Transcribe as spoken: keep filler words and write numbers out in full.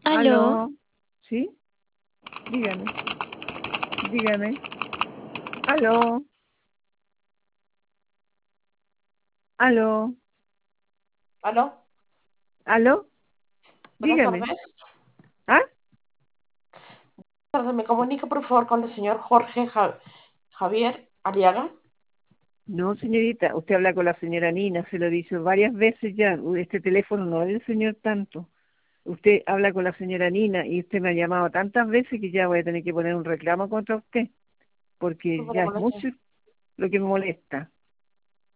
Aló, Aló, ¿sí? Dígame, dígame. Aló, aló, aló, aló, buenas dígame. tardes. ¿Ah? Buenas tardes, me comunico por favor con el señor Jorge Ja- Javier Aliaga. No, señorita, usted habla con la señora Nina, se lo he dicho varias veces ya. U- Este teléfono no es del señor tanto. Usted habla con la señora Nina y usted me ha llamado tantas veces que ya voy a tener que poner un reclamo contra usted, porque Disculpe la ya es molestia. mucho lo que me molesta.